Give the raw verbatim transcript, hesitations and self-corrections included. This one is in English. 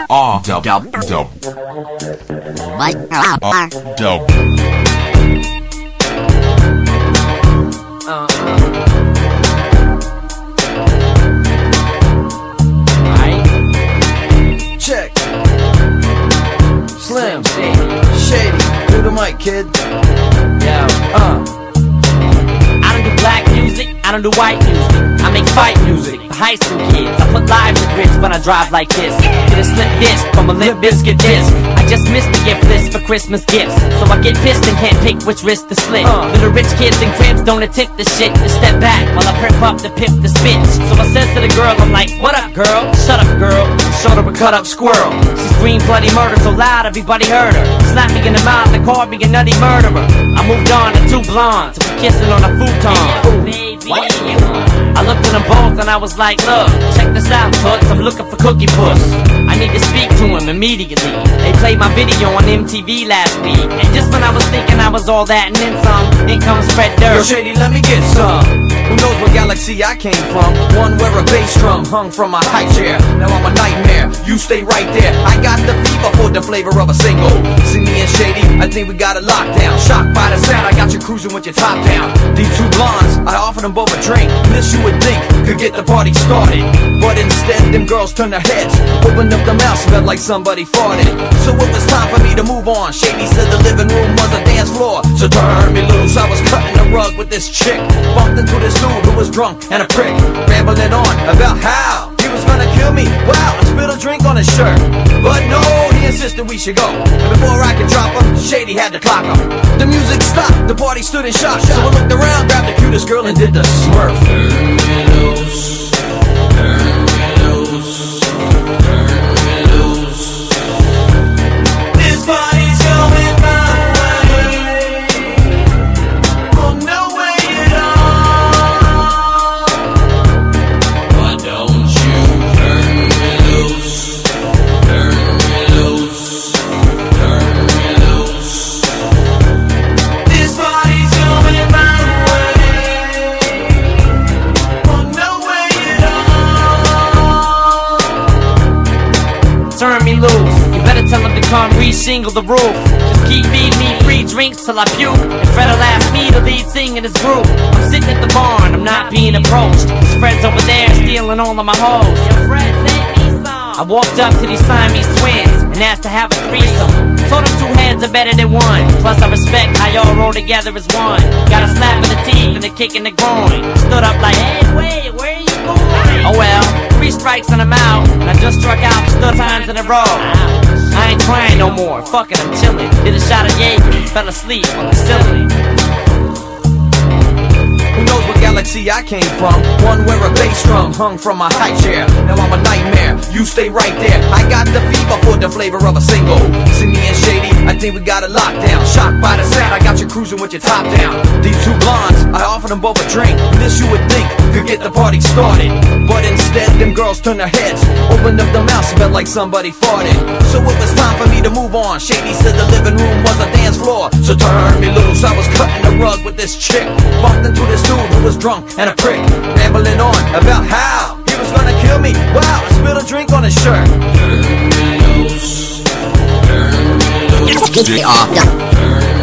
R dub dub. What? R dub. Uh, Alright. Check. Slim, Shady. Shady, do the mic, kid. Yo, uh. I don't do black music, I don't do white music. I make fight music for high school kids. I put lives at risk when I drive like this. Get a slip disc from a Limp Bizkit disc. I just missed the gift list for Christmas gifts, so I get pissed and can't pick which wrist to slit. uh. Little rich kids and cribs don't attempt the shit. Just step back while I prep up to pimp the spitch. So I says to the girl, I'm like, what up girl? Shut up girl. Showed her a cut up squirrel. She screamed bloody murder so loud everybody heard her. Slapped me in the mouth and called me a nutty murderer. I moved on to two blondes, we kissing on a futon. Baby, I looked at them both and I was like, look, check this out, toots, I'm looking for Cookie Puss. I need to speak to him immediately. They played my video on M T V last week, and just when I was thinking I was all that and then some, in comes Fred Durst. Yo, Shady, let me get some. Who knows what galaxy I came from? One where a bass drum hung from my high chair. Now I'm a nightmare, you stay right there. I got the fever for the flavor of a single. See me and Shady, I think we got a lockdown. Shocked by the sound, I got you cruising with your top down. These two blondes, I offered them both a drink. This you would think could get the party started, but instead them girls turned their heads, opened up their mouth, smelled like somebody farted. So it was time for me to move on. Shady said the living room was a dance floor, so turn me loose. I was cutting the rug with this chick, bumped into this dude who was drunk and a prick, rambling on about how he was gonna kill me. Wow, I spilled a drink on his shirt, but no, he insisted we should go. And before I could drop him, Shady had to clock him. The music stopped, the party stood in shock. So I looked around, grabbed the cutest girl and did the smurf. Turn me loose, turn me loose, turn me loose. This party's going my way, well, no way at all. Why don't you turn me loose, turn me loose, turn me loose. This party's going my way, well, no way at all. Turn me loose. You better tell him to come re-shingle the roof. Just keep feeding me free drinks till I puke, and Fred'll ask me to lead sing in his group. I'm sitting at the barn, I'm not being approached. His Fred's over there stealing all of my hoes. Yo, Fred, sing me some. I walked up to these Siamese twins and asked to have a threesome. Told them two heads are better than one. Plus I respect how y'all roll together as one. Got a slap in the teeth and a kick in the groin. Stood up like, hey, wait, where are you going? Oh well, three strikes and I'm out, and I just struck out thirty times in a row. I ain't crying no more, fuck it, I'm chillin'. Did a shot of Jaeger, fell asleep on the ceiling. Who knows what galaxy I came from? One where a bass drum hung from my high chair. Now I'm a nightmare, you stay right there. I got the fever for the flavor of a single. See me and Shady, I think we got a lockdown. Shocked by the sound, I got you cruising with your top down. These two blondes, I offered them both a drink. This you would think could get the party started, but instead them girls turned their heads, opened up their mouth, smelled like somebody farted. So it was time for me to move on. Shady said the living room was a dance floor, so turn me loose. I was cutting the rug with this chick, bumped into this dude who was drunk and a prick, rambling on about how he was gonna kill me. Wow, I spilled a drink on his shirt. Turn me loose, turn me loose, Get me off. turn